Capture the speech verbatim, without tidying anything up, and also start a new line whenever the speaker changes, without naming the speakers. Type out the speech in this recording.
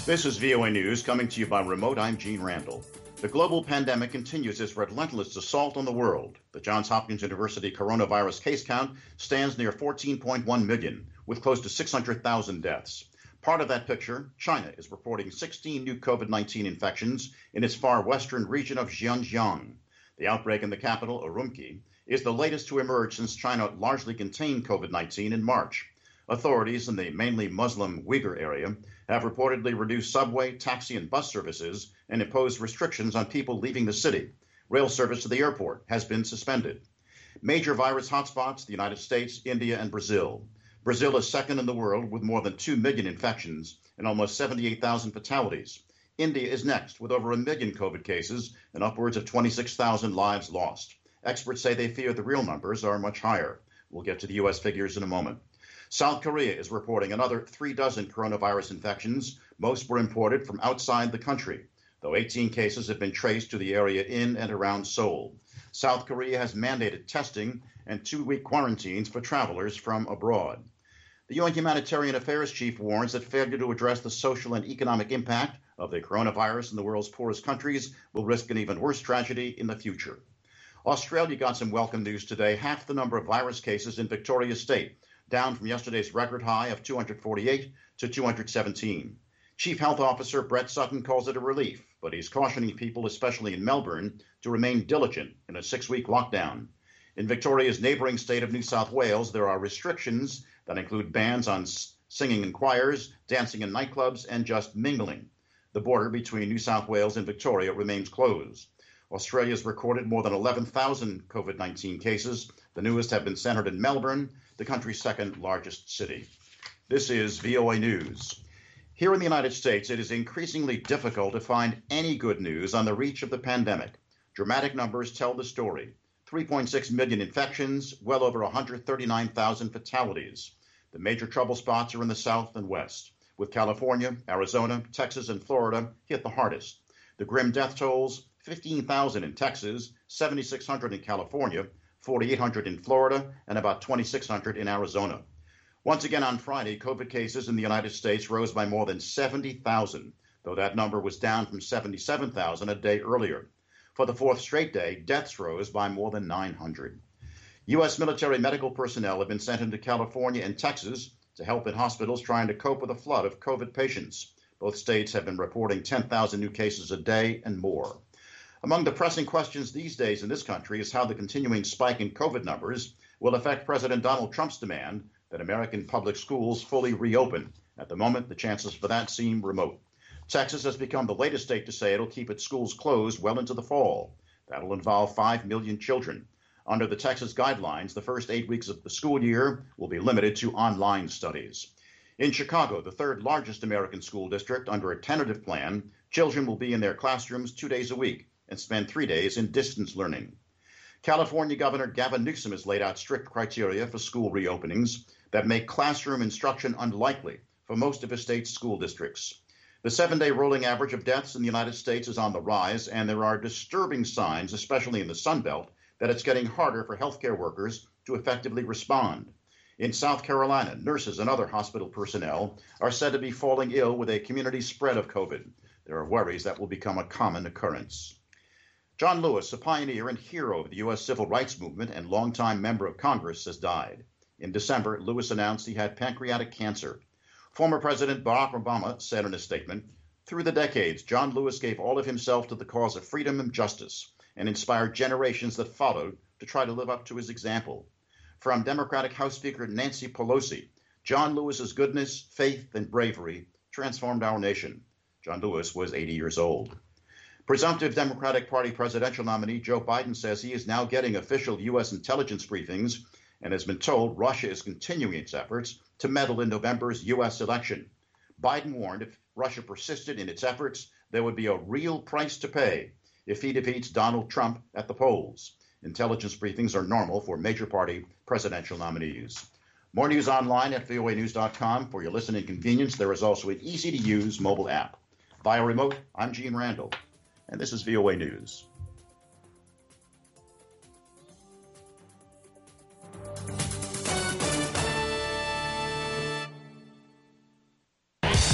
This is V O A News coming to you by remote. I'm Gene Randall. The global pandemic continues its relentless assault on the world. The Johns Hopkins University coronavirus case count stands near fourteen point one million, with close to six hundred thousand deaths. Part of that picture, China is reporting sixteen new COVID nineteen infections in its far western region of Xinjiang. The outbreak in the capital, Urumqi, is the latest to emerge since China largely contained COVID nineteen in March. Authorities in the mainly Muslim Uyghur area have reportedly reduced subway, taxi, and bus services and imposed restrictions on people leaving the city. Rail service to the airport has been suspended. Major virus hotspots, the United States, India, and Brazil. Brazil is second in the world with more than two million infections and almost seventy-eight thousand fatalities. India is next with over a million COVID cases and upwards of twenty-six thousand lives lost. Experts say they fear the real numbers are much higher. We'll get to the U S figures in a moment. South Korea is reporting another three dozen coronavirus infections. Most were imported from outside the country, though eighteen cases have been traced to the area in and around Seoul. South Korea has mandated testing and two-week quarantines for travelers from abroad. The U N Humanitarian Affairs Chief warns that failure to address the social and economic impact of the coronavirus in the world's poorest countries will risk an even worse tragedy in the future. Australia got some welcome news today. Half the number of virus cases in Victoria State, down from yesterday's record high of two hundred forty-eight to two hundred seventeen. Chief Health Officer Brett Sutton calls it a relief, but he's cautioning people, especially in Melbourne, to remain diligent in a six-week lockdown. In Victoria's neighbouring state of New South Wales, there are restrictions that include bans on singing in choirs, dancing in nightclubs, and just mingling. The border between New South Wales and Victoria remains closed. Australia has recorded more than eleven thousand COVID nineteen cases. The newest have been centered in Melbourne, the country's second largest city. This is V O A News. Here in the United States, it is increasingly difficult to find any good news on the reach of the pandemic. Dramatic numbers tell the story. three point six million infections, well over one hundred thirty-nine thousand fatalities. The major trouble spots are in the South and West, with California, Arizona, Texas, and Florida hit the hardest. The grim death tolls, fifteen thousand in Texas, seventy-six hundred in California, forty-eight hundred in Florida, and about twenty-six hundred in Arizona. Once again on Friday, COVID cases in the United States rose by more than seventy thousand, though that number was down from seventy-seven thousand a day earlier. For the fourth straight day, deaths rose by more than nine hundred. U S military medical personnel have been sent into California and Texas to help in hospitals trying to cope with a flood of COVID patients. Both states have been reporting ten thousand new cases a day and more. Among the pressing questions these days in this country is how the continuing spike in COVID numbers will affect President Donald Trump's demand that American public schools fully reopen. At the moment, the chances for that seem remote. Texas has become the latest state to say it'll keep its schools closed well into the fall. That'll involve five million children. Under the Texas guidelines, the first eight weeks of the school year will be limited to online studies. In Chicago, the third largest American school district, under a tentative plan, children will be in their classrooms two days a week and spend three days in distance learning. California Governor Gavin Newsom has laid out strict criteria for school reopenings that make classroom instruction unlikely for most of his state's school districts. The seven-day rolling average of deaths in the United States is on the rise, and there are disturbing signs, especially in the Sun Belt, that it's getting harder for healthcare workers to effectively respond. In South Carolina, nurses and other hospital personnel are said to be falling ill with a community spread of COVID. There are worries that will become a common occurrence. John Lewis, a pioneer and hero of the U S civil rights movement and longtime member of Congress, has died. In December, Lewis announced he had pancreatic cancer. Former President Barack Obama said in a statement, "Through the decades, John Lewis gave all of himself to the cause of freedom and justice and inspired generations that followed to try to live up to his example." From Democratic House Speaker Nancy Pelosi, John Lewis's goodness, faith, and bravery transformed our nation. John Lewis was eighty years old. Presumptive Democratic Party presidential nominee Joe Biden says he is now getting official U S intelligence briefings and has been told Russia is continuing its efforts to meddle in November's U S election. Biden warned if Russia persisted in its efforts, there would be a real price to pay if he defeats Donald Trump at the polls. Intelligence briefings are normal for major party presidential nominees. More news online at V O A news dot com. For your listening convenience, there is also an easy-to-use mobile app. Via remote, I'm Gene Randall, and this is V O A News.